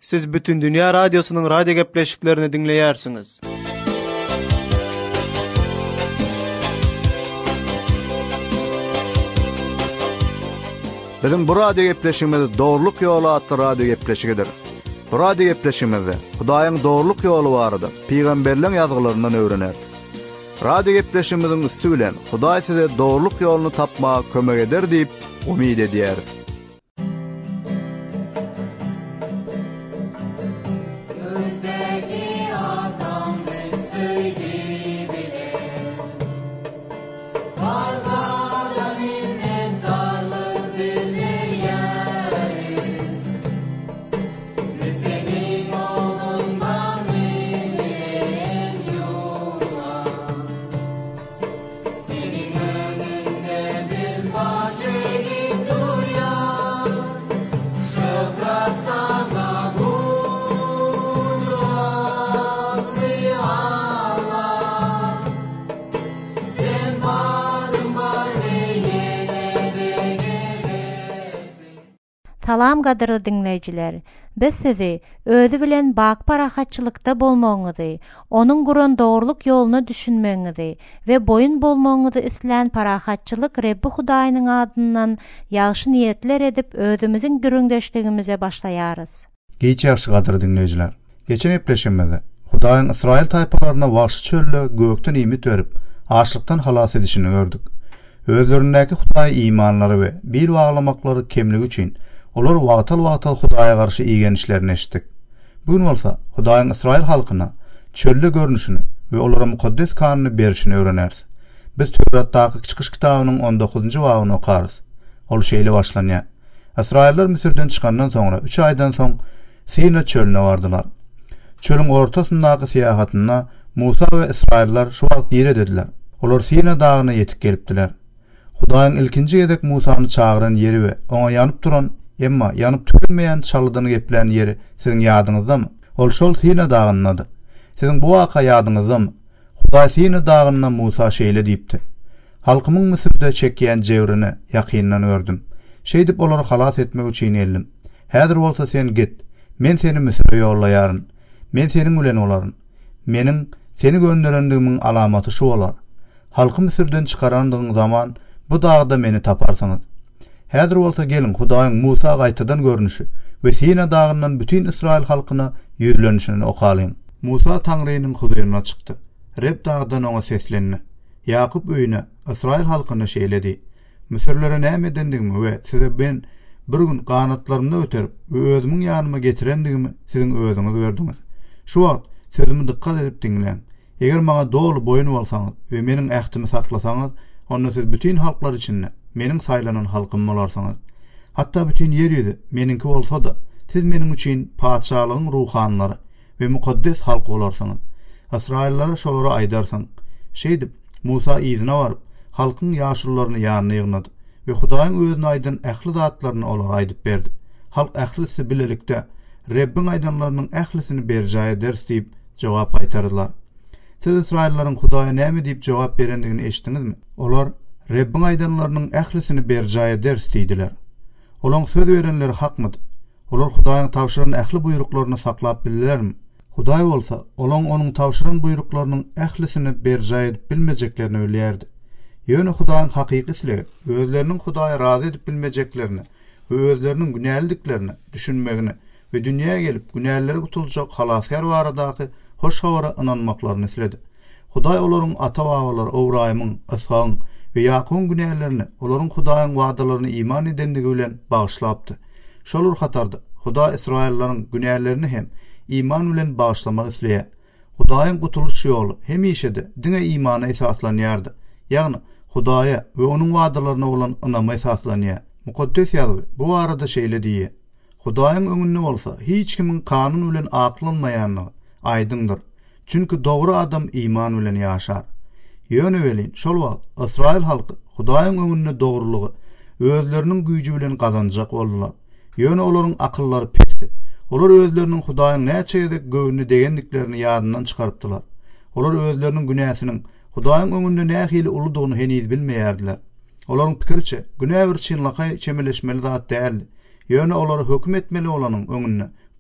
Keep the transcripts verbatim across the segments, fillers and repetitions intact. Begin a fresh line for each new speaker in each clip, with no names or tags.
Siz bütün Dünya Radyosu'nun radyo gepleşiklerini dinleyersiniz.
Bizim bu radyo gepleşigimiz Doğruluk Yolu adlı radyo gepleşigidir. Bu radyo gepleşigimizde Hudaýyň doğruluk ýoly barada peýgamberliň ýazgylaryndan öwrenär. Radyo gepleşigimizin üstü bilen Hudaý size doğruluk ýoluny tapmaga kömek eder diýip umyt edýär.
Salam gadyrly dinleýijiler. Biz sizi özü bilen bak parahatçylykda bolmagyňyzy, onuň guran doğruluk ýoluny düşünmeňizi we boyun bolmagyňyzy isleýän parahatçylyk Rebbi Hudaýynyň adyndan ýagşy niýetler edip özümiziň dürüňdeşligimize başlaýarys.
Geç ýagşy gadyrly dinleýijiler. Geçen epleşmede Hudaýyň Israil taýpalaryna wagşy çölle gökden ýymit berip, açlykdan halas edişini gördük. Özlerindäki Hudaý imanlary we bir baglamaklary kemligi üçin olar wagtal-wagtal Hudaýa garşy iýgenişlerini eşitdik. Bugün bolsa Hudaýyň Israil halkyna çölle görnüşini we olara mukaddes kanyny berişini öwrenäris. Biz Tövratdaky çykyş kitabynyň on dokuzunçy babyny okarys. Ol şeýle başlanýar. Israiller Misirden çykandan soňra üç aýdan soň Sina çölüne bardylar. Çölüň ortasyndaky seýahatyna Musa we Israiller şu wagt ýere dediler. Olar Sina dagyna ýetip gelipdiler. Hudaýyň ilkinji gezek Musany çagyran ýeri we oňa ýanyp duran emma ýanyp tükenmeýän çalydyny gepleýän ýeri siziň ýadyňyzdamy? Ol şol Sina dagyndadyr. Siziň bu waka ýadyňyzdamy? Hudaý Sina dagyna Musa şeýle diýipdi. Halkymyň Misirde çekýän jewrini ýakyndan gördüm. Şeý diýip olary halas etmek üçin eldim. Häzir bolsa sen git. Men seni Misir'e ýollaýaryn. Men seniň bilen olaryn. Meniň seni gönderendigimiň alamaty şu bolar. Halky Misirden çykarandygyň zaman bu dagda meni taparsyňyz. Häzir bolsa gelin Hudaýyň Musa gaýtadan görnüşi we Sina dagyndan bütün Israil halkyna ýürlenişini okalyň. Musa Taňrynyň huzuryna çykdy. Reb dagdan oňa seslendi. Ýakup öýüne Israil halkyna şeýledi. Misirlere näme edendigimi we size ben bir gün ganatlarymda öterip we özümiň ýanyma getirendigimi siziň özüňiz gördüňiz. Şu wagt sözümi dikkat edip dinleň. Eger maňa dogry boyun bolsaňyz we meniň ähtimi saklasaňyz, onda siz bütün halklar içinde meniň saýlanan halkym bolarsyňyz. Hatda bütün ýer ýüzi meniňki bolsa da siz meniň üçin paçalygyň ruhanlary we mukaddes halk bolarsyňyz. Israillere şolara aýdarsyň. Şeýdip Musa izine baryp halkyň ýaşurlaryny ýanyna ýygnady we Hudaýyň özüne aýdan ähli zatlaryny olara aýdyp berdi. Halk ählisi bilelikde Rebbiň aýdanlarynyň ählisini berjaý ders diýip jogap gaýtardylar. Siz Israillaryň Hudaýa näme diýip jogap berendigini eşitdiňizmi? Olar Rebbiň aýdanlarynyň ählisini berjaý ders diýdiler. Olaň söz berenleri hakmydy? Olar Hudaýyň tawşyran ähli buýruklaryny saklap bildilermi? Hudaý bolsa, olaň onuň tawşyran buýruklarynyň ählisini berjaý edip bilmejeklerini bilýärdi. Ýöne Hudaýyň hakyky isleýär, özleriniň Hudaýa razy edip bilmejeklerini we özleriniň günäldiklerini düşünmegini we dünýäge gelip günällere gutuljak halasýar baradaky hoş hawara inanmaklaryny isledi. Hudaý olaryň ata-babalar Owraýmyň, Ishagyň we Ýakubyň günälerini, olaryň Hudaýyň wagdalaryny iman edendigi bilen bagyşlapdy. Şol urhatardy. Hudaý Israillaryň günälerini hem iman bilen bagyşlamak isleýär. Hudaýyň gutuluş ýoly hemişede diňe imana esaslanýardy. Ýagny Hudaýa we onuň wagdalaryna bolan inama esaslanýar. Mukaddes ýazy bu arada şeýle diýär. Hudaýyň öňünde bolsa hiç kimiň kanun bilen aklanmaýanlygy aýdyndyr. Çünki dogry adam iman bilen ýaşar. Ýöne welin şol wagt Israil halky Hudaýyň öňünde dogrulygy özleriniň güýji bilen gazanjak boldular. Ýöne olaryň akyllary pesdi. Olar özleriniň Hudaýyň näçe gezek göwnü degendiklerini ýadyndan çykarypdylar. Olar özleriniň günäsiniň Hudaýyň öňünde nähili uludygyny heniz bilmeýärdiler. Olaryň pikirçe günä bir çynlaka çemeleşmeli zat däldi. Ýöne olary höküm etmeli olanyň öňünde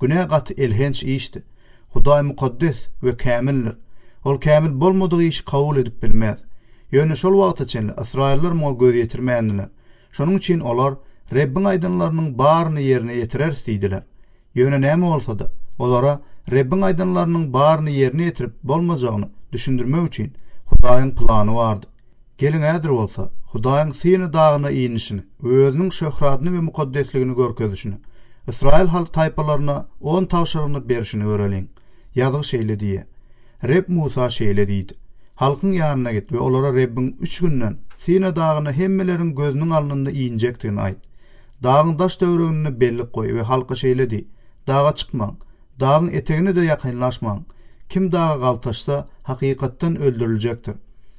Günä gaty elhenç işdi. Hudaý mukaddes we kämildir. Ol kämil bolmadygy işi kabul edip bilmez. Ýöne şol wagta çenli Israillar moňa göz ýetirmeýändiler. Şonuň üçin olar Rebbiň aýdynlarynyň baryny ýerine ýetirer diýdiler. Ýöne näme bolsa-da, olara Rebbiň aýdynlarynyň baryny ýerine ýetirip bolmajagyny düşündirmek üçin Hudaýyň plany bardy. Gelin ädir bolsa, Hudaýyň Sina dagyna iýnişini, özüniň şöhratyny we mukaddesligini görkezişini, Israil halk taýpalaryna on tawşyryny berişini görelim. Ýazyk şeýle diýe. Reb Musa şeýle diýdi. Halkyň ýanyna git we olara Rebbiň üç günden Sina dagyna hemmeleriň gözüniň alnynda iýinjekdigini aýt. Dağın daş döwregini bellik koy we halka şeýle di. Dağa çykmaň, dağın etegine de ýakynlaşmaň. Kim dağa galtaşsa hakykatdan öldüriljekdir.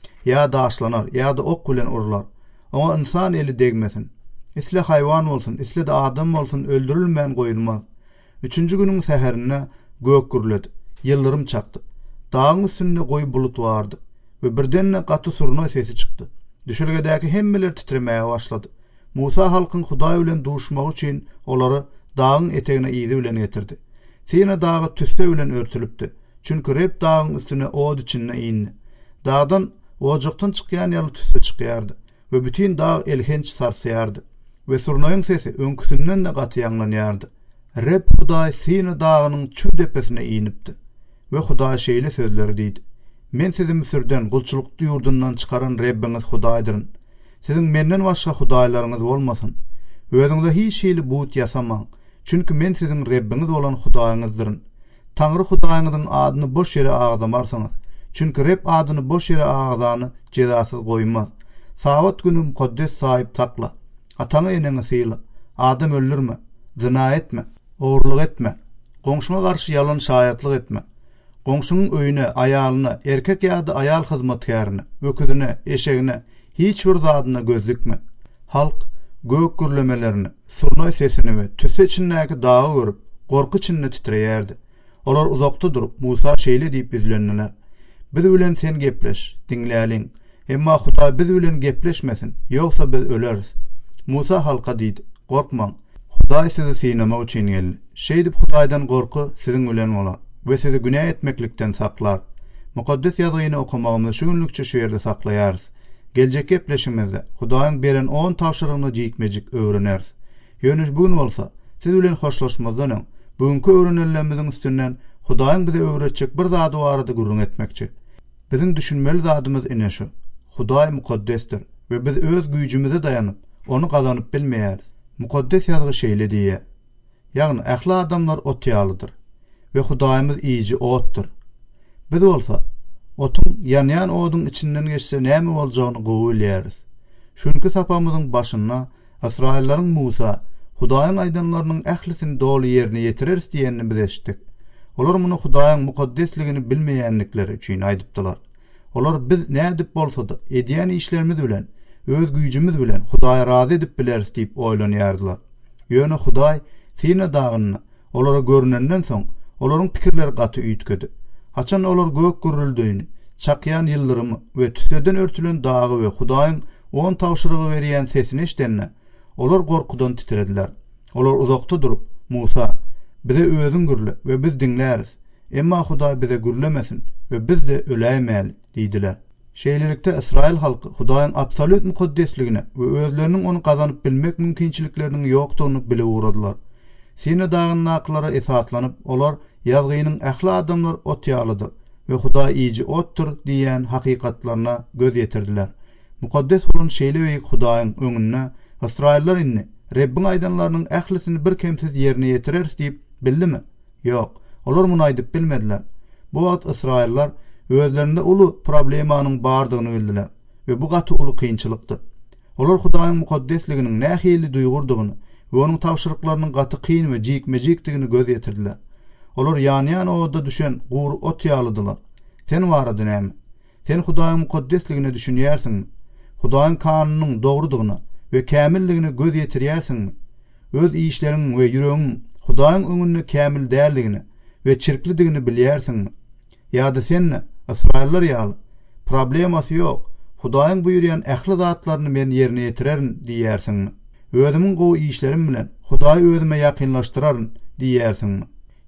Ya daşlanar, ya da ok bilen urlar. Oňa insan eli degmesin. Isle hayvan bolsun, isle de adam bolsun öldürilmän goýulmaz. Üçüncü günüň seherine gök gürledi. Yıldırım çaktı. Dağın üstünde goý bulut vardı ve birden gaty suruna sesi çykdy. Düşürgedäki hemmeler titremäge başlady. Musa halkyň Hudaý bilen duşmak üçin olary dağın etegine iýdi bilen getirdi. Sina dağı tüste bilen örtülüpdi. Çünkü Reb dağın üstüne od içinde indi. Dağdan ocaktan çykýan ýaly tüste çykýardy we bütün dağ elhenç sarsaýardy we surnaýyň sesi öňküsünden de gaty ýanglanýardy. Reb Hudaý Sina dağynyň çü depesine iýnipdi we Hudaý şeýle sözleri diýdi. Men sizi Misirden gulçulukly ýurdundan çykaran Rebbiňiz Hudaýdyr. Siziň menden başga hudaýlaryňyz bolmasyn. Özüňizde hiç şeýle buut ýasamaň. Çünki men siziň Rebbiňiz bolan Hudaýyňyzdyr. Taňry Hudaýyňyzyň adyny boş ýere agdamarsaňyz, çünki Reb adyny boş ýere agdany jezasyz goýmaz. Sabat günü mukaddes saýyp takla. Ataňy eneňi syýla. Adam öldürme, zina etme, ogurlyk etme, goňşuňa garşy ýalan şaýatlyk etme. Goňşunyň öýüne, aýalyna, erkek ýa-da aýal hyzmatkaryna, öküdüne, eşegine, hiç bir zadyna göz dikme. Halk gök gürlemelerini, surnaý sesini we tüse içindäki dağı görüp, gorku içinde titreýärdi. Olar uzakta durup Musa şeýle diýip bizlendiler. Biz bilen sen gepleş, dinläliň. Emma Hudaý biz bilen gepleşmesin, ýogsa biz öleriz. Musa halka diýdi, gorkmaň. Hudaý sizi synamak üçin geldi. Şeýdip Hudaýdan gorku siziň bilen bolar we sizi günäh etmeklikden saklar. Mukaddes ýazyny okumagymyzy şu günlükçe şu ýerde saklaýarys. Geljek gepleşimizde Hudaýyň beren on tawşyrygyny jikmejik öwreneriz. Ýöne bugün bolsa, siz bilen hoşlaşmazdan bugünkü öwrenenlerimiziň üstünden Hudaýyň bize öwretjek bir zady barady gurrun etmekçi. Biziň düşünmeli zadymyz ine şu. Hudaý mukaddesdir we biz öz güýjümize daýanyp onu gazanyp bilmeýäris. Mukaddes ýazgy şeýle diýe. Ýagny ähli adamlar ot ýalydyr we Hudaýymyz iýiji otdur. Biz bolsa otun ýanýan oduň içinden geçse näme boljagyny goýulýarys. Şunkü sapamyzyň başyna Israillaryň Musa Hudaýyň aýdynlarynyň ählisini doly ýerine ýetireris diýenini biz eşitdik. Olar muny Hudaýyň mukaddesligini bilmeýänlikleri üçin aýdypdylar. Olar biz nädip bolsa-da edýän işlerimiz bilen, öz güýjümiz bilen Hudaýy razy edip bileris diýip oýlanýardylar. Ýöne Hudaý Sina dagyny olara görünenden soň olaryň pikirleri gaty üýtkedi. Haçan olar gök gürüldiğini, çakyan yıldırımı ve tüseden örtülen dağı ve Hudaýyň on tawşyrygy berýän sesini eşitenne, olar gorkudan titrediler. Olar uzakta durup, Musa, bize özüň gürle ve biz dinläris. Emma Hudaý bize gürlemesin ve biz de öläýmäli, diýdiler. Şeýlelikde Israil halky Hudaýyň absolut mukaddesligine ve özleriniň onu gazanyp bilmek mümkinçilikleriniň ýokdugyny bile uğradylar. Sina dagynyň naklara esaslanyp, olar ýazgynyň ähli adamlar ot ýalydyr we Hudaý iýiji otdur diýen hakykatlaryna göz ýetirdiler. Mukaddes bolan şeýle we Hudaýyň öňünde Israillar inni Rebbiň aýdanlarynyň ählisini bir kemsiz ýerine ýetireris diýip bildimi? Ýok, olar muny aýdyp bilmediler. Bu wagt Israillar özlerinde ulu problemanyň bardygyny bildiler we bu gaty ulu kynçylykdy. Olar Hudaýyň mukaddesliginiň nähili duýgurdygyny we onuň tawşyryklarynyň gaty kyn we jikmejikdigini göz ýetirdiler. Olar ýany-ýany oda düşen guru ot ýalydylar. Sen barady näme? Sen Hudaýyň mukaddesligine düşünýärsiňmi? Hudaýyň kanunynyň dogrudygyna we kämilligine göz ýetirýärsiňmi? Öz işleriň we ýüregiň Hudaýyň öňünde kämil däldigini we çirklidigini bilýärsiňmi? Ýa-da sen Israillar ýaly, problemasy ýok, Hudaýyň buýurýan ähli zatlaryny men ýerine ýetirerin diýärsiňmi? Özümiň gowy işlerim bilen Hudaýy özüme ýakynlaşdyraryn diýärsiňmi?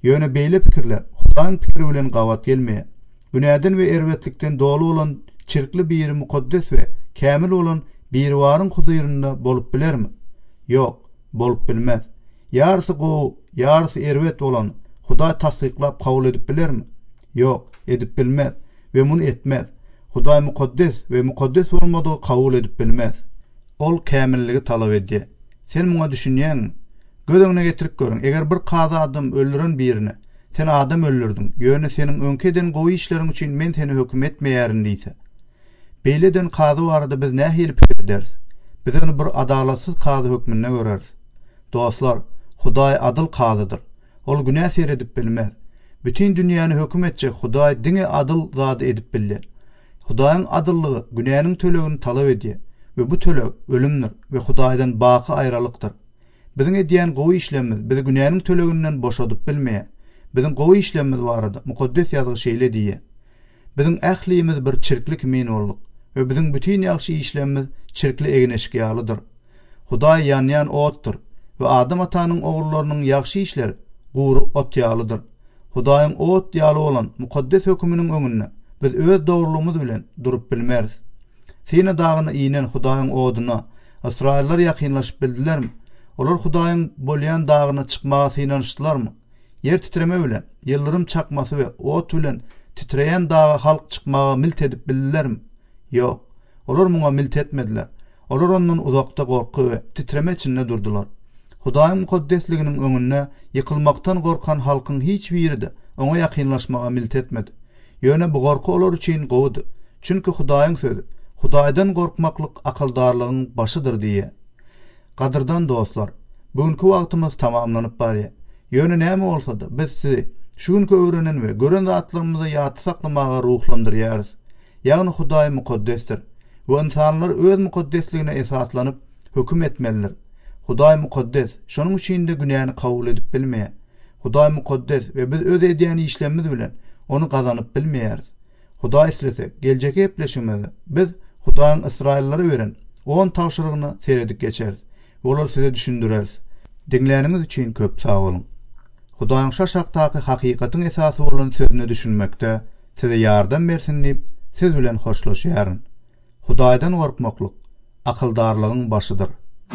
Ýöne beýle pikirler Hudaýyň pikiri bilen gawat gelmeýär. Günäden we erwetlikden dolu bolan çirkli bir mukaddes we kämil bolan bir waryň huzurynda bolup bilermi? Ýok, bolup bilmez. Ýarsy gowy, ýarsy erwet bolan Hudaý tasdiklap kabul edip bilermi? Ýok, edip bilmez we muny etmez. Hudaý mukaddes we mukaddes bolmadygy kabul edip bilmez. Ol kämilligi talap edýär. Sen muňa düşünýäň, gödüňe getirip görüň. Eger bir kaza adam öldüren birini, sen adam öldürdün. Ýöne seniň öňkeden gowy işleriň üçin men seni höküm etmeýärin diýse. Beýleden kaza barada biz nähili pikir ederiz? Biz onu bir adalatsız kaza hökmüne göreriz. Dostlar, Hudaý adil kazydyr. Ol günäh seredip bilmez. Bütün dünýäni höküm etjek Hudaý diňe adil zat edip bilýär. Hudaýyň adyllygy günäniň tölegini talap edýär we bu töleg ölümdir we Hudaýdan baky aýralykdyr. Biziň edýän gowy işlerimiz bizi günäniň töleginden boşadyp bilmeýär. Biziň gowy işlerimiz barada mukaddes ýazgy şeýle diýär. Biziň ählimiz bir çirklik min bolduk we biziň bütün ýaxşy işlerimiz çirkli egineşik ýalydyr. Hudaý ýanýan otdur we Adam atanyň oglarynyň ýaxşy işleri guwry ot ýalydyr. Hudaýyň ot ýaly bolan mukaddes hökmüniň öňünde biz öz dogrulyğymyz bilen durup bilmeriz. Sine dagyny inen Hudaýyň oduna Israillar ýakynlaşyp bildilermi? Olar Hudaýyň bolýan dagyna çykmaga synanyşdylarmy? Yer titreme bilen, ýyldyrym çakmasy we ot bilen titreýän daga halk çykmaga milt edip bildilermi? Ýok, olar muňa milt etmediler. Olar ondan uzakda gorky we titreme içinde durdular. Hudaýyň mukaddesliginiň öňünde ýykylmaktan gorkan halkyň hiç biride oňa ýakynlaşmaga milt etmedi. Ýöne bu gorky olar üçin gowdy. Çünki Hudaýyň sözi, Hudaýdan gorkmaklyk akyldarlygyň başydyr diýe. Gadyrdan dostlar, bugünkü wagtymyz tamamlanyp barýar. Ýöne näme bolsa-da biz sizi şu günkü öwrenen we gören zatlarymyzy ýaty saklamaga ruhlandyrýarys. Ýagny Hudaý mukaddesdir. Bu insanlar öz mukaddesligine esaslanyp höküm etmeliler. Hudaý mukaddes, şonuň üçin de günäni kabul edip bilmeýär. Hudaý mukaddes we biz öz edýän işlerimiz bilen onu gazanyp bilmeýäris. Hudaý islesek, geljek epleşmede biz Hudaýyň Israillary beren on tawşyrygyny seredip geçeriz. Olar size düşündüreris. Dinläriniz üçin köp sag bolun. Hudaýyň şaşakdaky hakykatyň esasy bolan sözüne düşünmekde size ýardam bersin diýip siz bilen hoşlaşýaryn. Hudaýdan gorkmaklyk akyldarlygyň başydyr.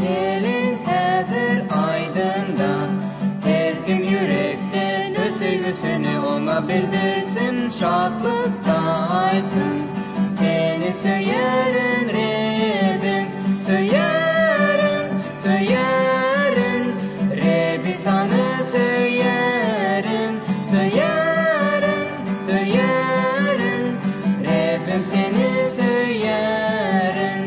Gelin häzir aydyndan, terdim yürekden ösegüsini ona bildirsin, şadlykda aýtyn. Seni söýerin Rebim, söýerin, söýerin, Rebi sany söýerin, söýerin, söýerin, Rebim seni söýerin.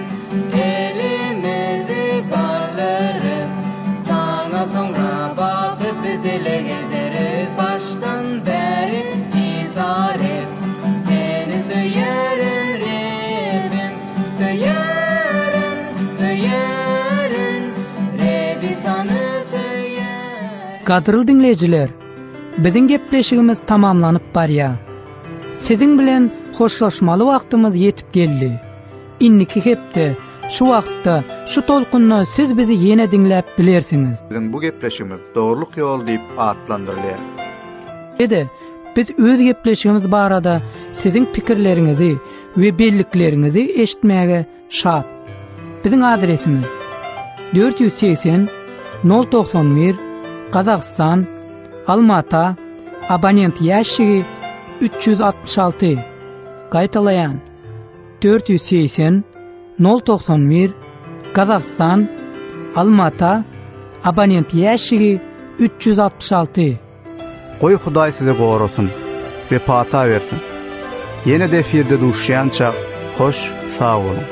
Elimizi kaldırıp sana sonra bakıp dile gezerip baştan beri izah et. Seni söýerin Rebim, söýerin, söýerin, Rebi sany söýerin.
Gadryl dinleyijiler, biziň gepleşigimiz tamamlanyp barýar. Siziň bilen hoşlaşmaly wagtymyz ýetip geldi. Inniki hepde şu wagtda, şu tolkunna siz bizi ýene dinläp bilersiňiz.
Biziň bu gepleşigimiz dogrulyk ýol diýip atlandyrylýar.
Ede, biz öz gepleşigimiz barada siziň pikirleriňizi we belliklerinizi eşitmäge şat. Biziň adresimiz dört yüz seksen nol doksan bir Kazakistan, Almata, abonent ýaşygy üç yüz altmış altı. Gaýtalaýan dört yüz seksen nol doksan bir Kazakistan, Almata, abonent ýaşygy üç yüz altmış altı.
Goý Hudaý size gorasun we pata bersin. Ýene de efirde duşýança hoş sag bolun.